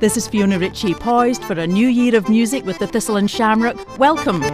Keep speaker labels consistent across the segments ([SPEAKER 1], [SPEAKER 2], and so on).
[SPEAKER 1] This is Fiona Ritchie, poised for a new year of music with the Thistle and Shamrock. Welcome.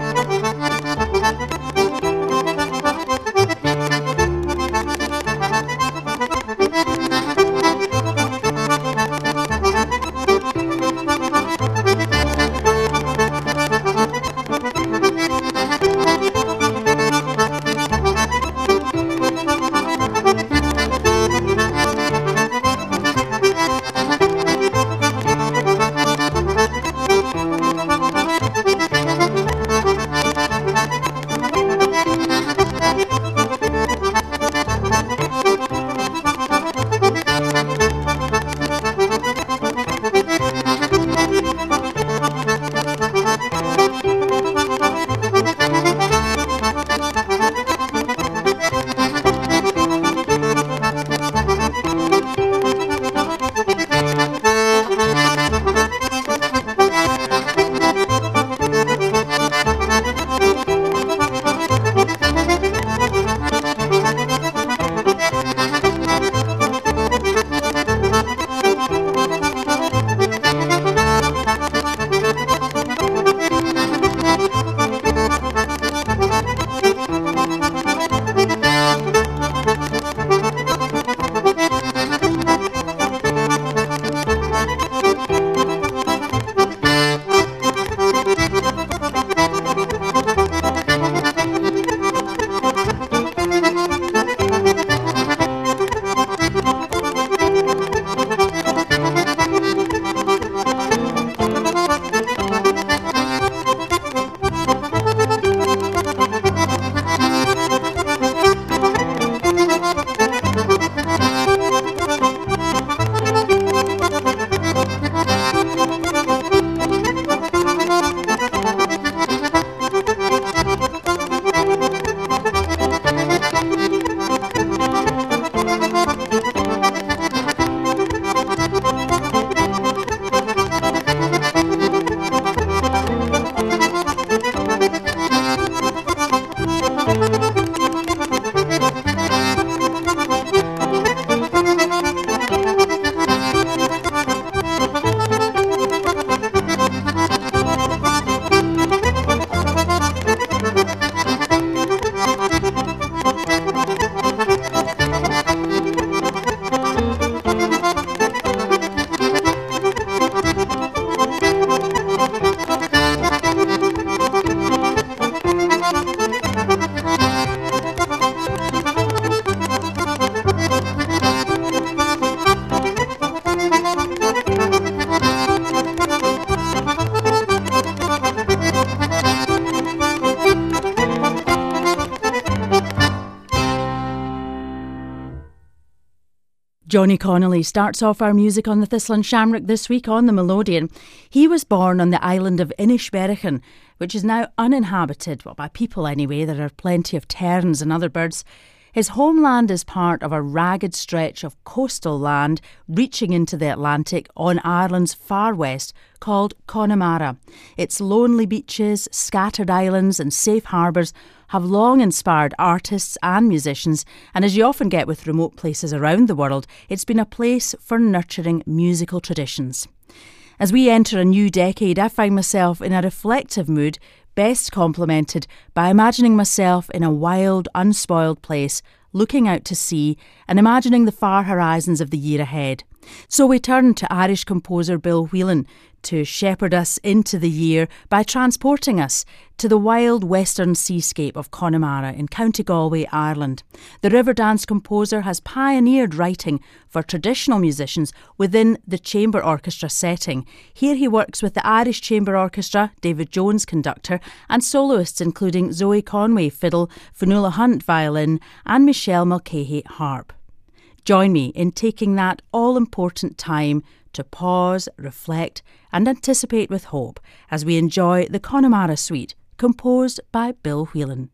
[SPEAKER 1] Johnny Connolly starts off our music on the Thistle and Shamrock this week on the Melodian. He was born on the island of Inishberichen, which is now uninhabited, well, by people anyway. There are plenty of terns and other birds. His homeland is part of a ragged stretch of coastal land reaching into the Atlantic on Ireland's far west called Connemara. Its lonely beaches, scattered islands and safe harbours have long inspired artists and musicians, and as you often get with remote places around the world, it's been a place for nurturing musical traditions. As we enter a new decade, I find myself in a reflective mood, best complemented by imagining myself in a wild, unspoiled place, looking out to sea and imagining the far horizons of the year ahead. So we turn to Irish composer Bill Whelan to shepherd us into the year by transporting us to the wild western seascape of Connemara in County Galway, Ireland. The Riverdance composer has pioneered writing for traditional musicians within the chamber orchestra setting. Here he works with the Irish Chamber Orchestra, David Jones conductor, and soloists including Zoe Conway fiddle, Fionnuala Hunt violin and Michelle Mulcahy harp. Join me in taking that all-important time to pause, reflect and anticipate with hope as we enjoy the Connemara Suite, composed by Bill Whelan.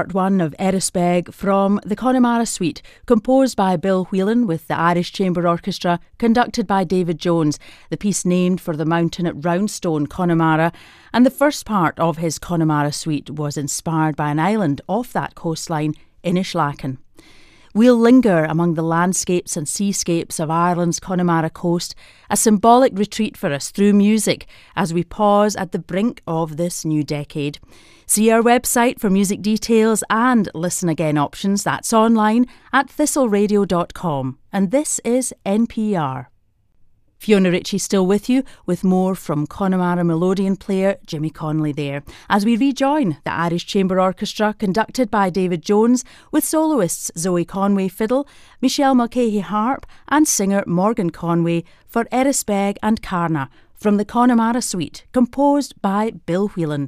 [SPEAKER 1] part one of Errisbeg from the Connemara Suite, composed by Bill Whelan with the Irish Chamber Orchestra, conducted by David Jones, the piece named for the mountain at Roundstone, Connemara, and the first part of his Connemara Suite was inspired by an island off that coastline, Inishleachen. We'll linger among the landscapes and seascapes of Ireland's Connemara coast, a symbolic retreat for us through music as we pause at the brink of this new decade. See our website for music details and listen again options. That's online at thistleradio.com. And this is NPR. Fiona Ritchie still with you with more from Connemara melodeon player Jimmy Connolly there, as we rejoin the Irish Chamber Orchestra conducted by David Jones with soloists Zoe Conway fiddle, Michelle Mulcahy harp and singer Morgan Conway for Errisbeg and Carna from the Connemara Suite, composed by Bill Whelan.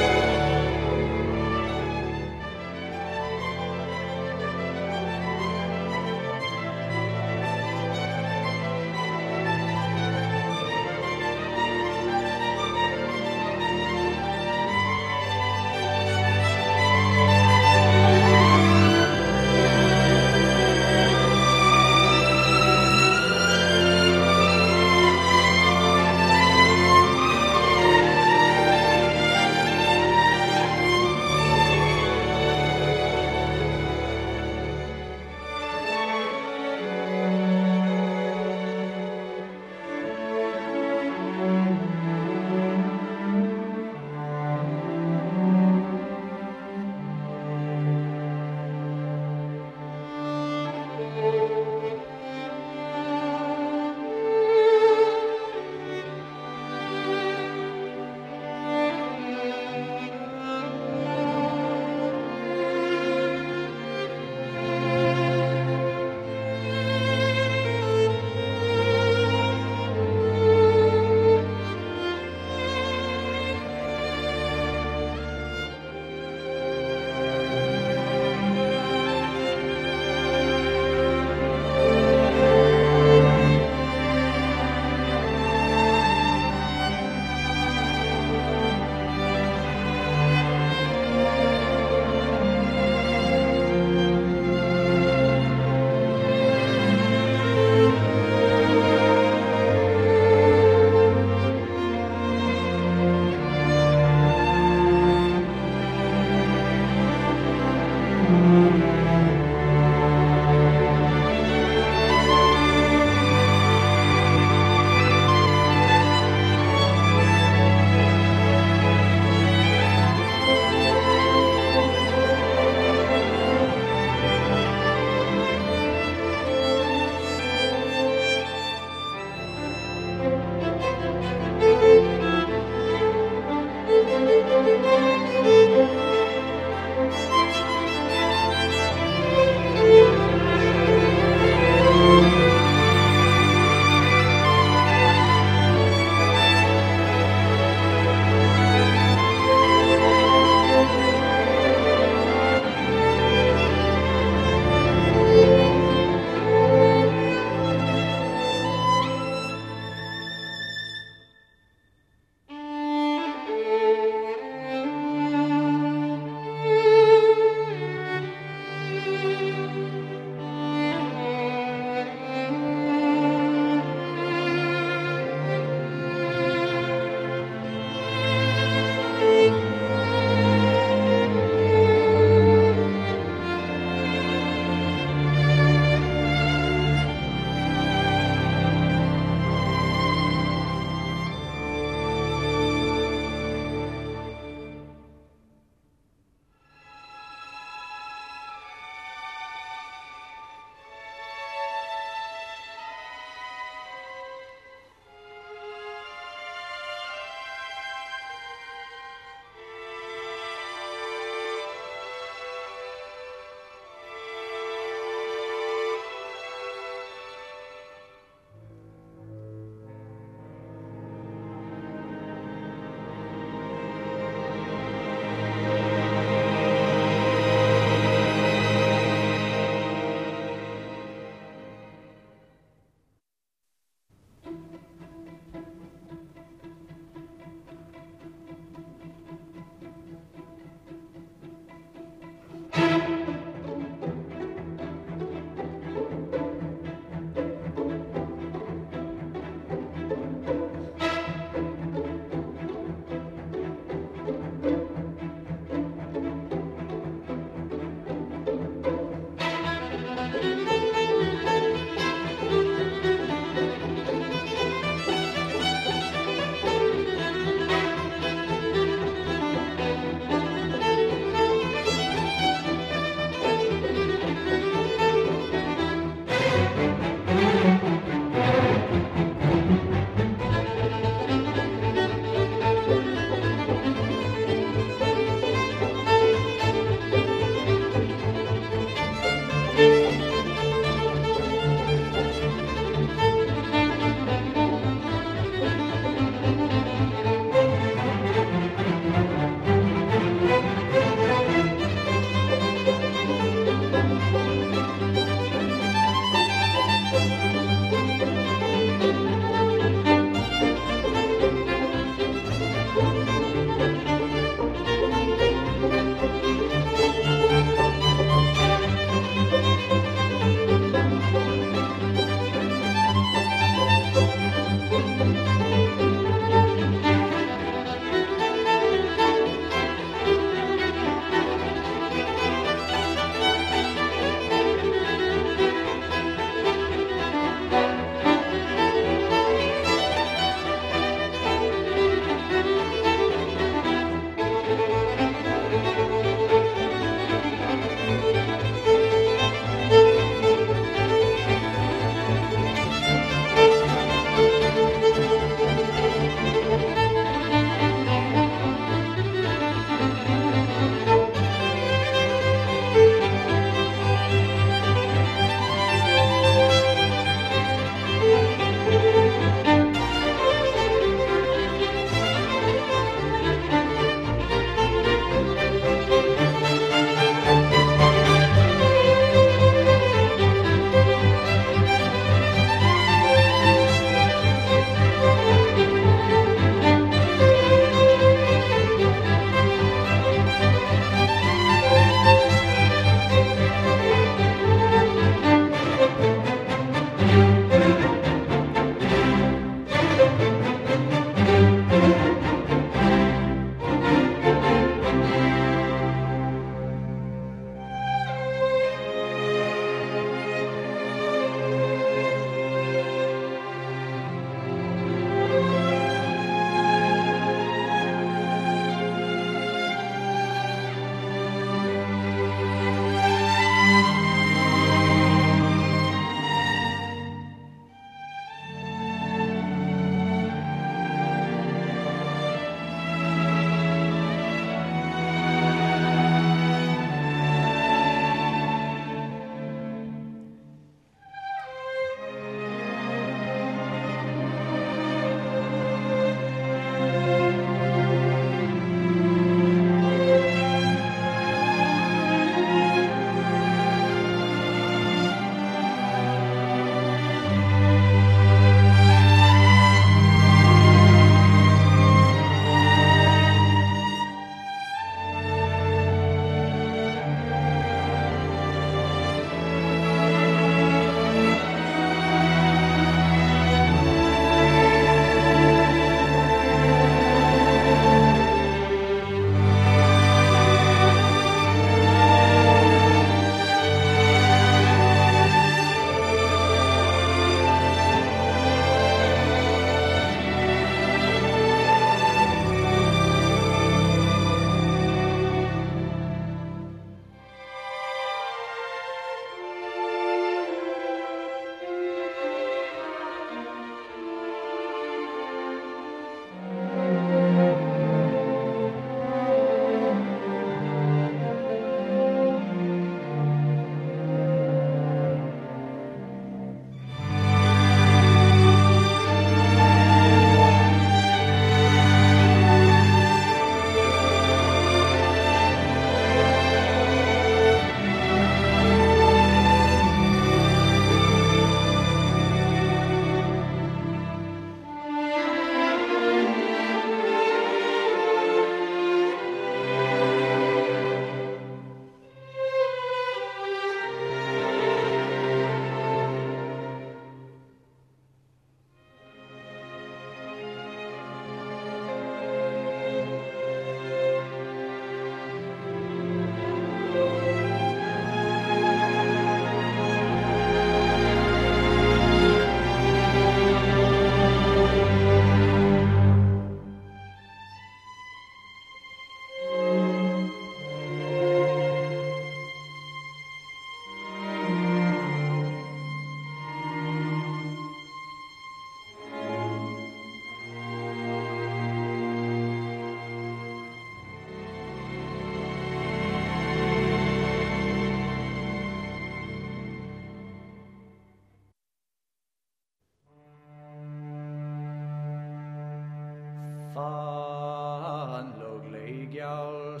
[SPEAKER 2] An logleigial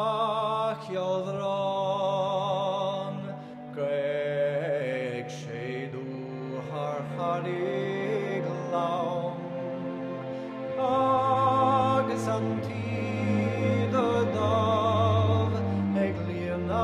[SPEAKER 2] sachioddron Greg Shedu har harig laum Agus antid o dov Egliana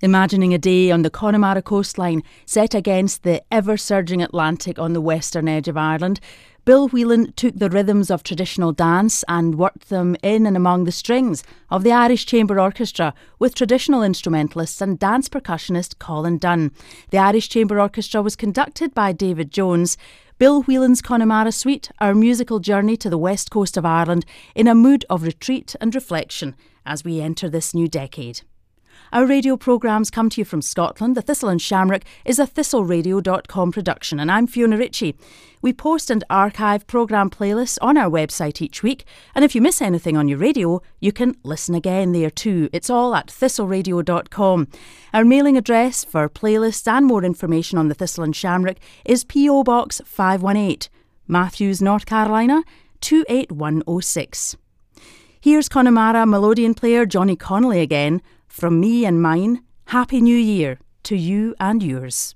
[SPEAKER 1] Imagining a day on the Connemara coastline set against the ever-surging Atlantic on the western edge of Ireland, Bill Whelan took the rhythms of traditional dance and worked them in and among the strings of the Irish Chamber Orchestra with traditional instrumentalist and dance percussionist Colin Dunn. The Irish Chamber Orchestra was conducted by David Jones. Bill Whelan's Connemara Suite, our musical journey to the west coast of Ireland in a mood of retreat and reflection as we enter this new decade. Our radio programmes come to you from Scotland. The Thistle and Shamrock is a thistleradio.com production, and I'm Fiona Ritchie. We post and archive programme playlists on our website each week, and if you miss anything on your radio, you can listen again there too. It's all at thistleradio.com. Our mailing address for playlists and more information on the Thistle and Shamrock is P.O. Box 518, Matthews, North Carolina 28106. Here's Connemara melodeon player Johnny Connolly again. From me and mine, Happy New Year to you and yours.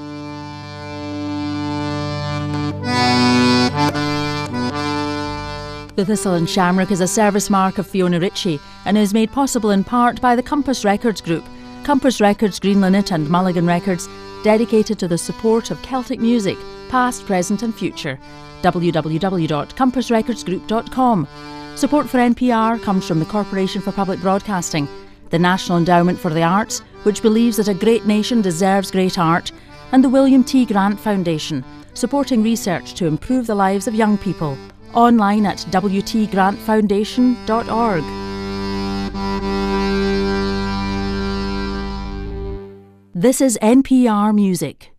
[SPEAKER 1] The Thistle and Shamrock is a service mark of Fiona Ritchie and is made possible in part by the Compass Records Group. Compass Records, Green Linnet and Mulligan Records, dedicated to the support of Celtic music, past, present and future. www.compassrecordsgroup.com. Support for NPR comes from the Corporation for Public Broadcasting, the National Endowment for the Arts, which believes that a great nation deserves great art, and the William T. Grant Foundation, supporting research to improve the lives of young people. Online at wtgrantfoundation.org. This is NPR Music.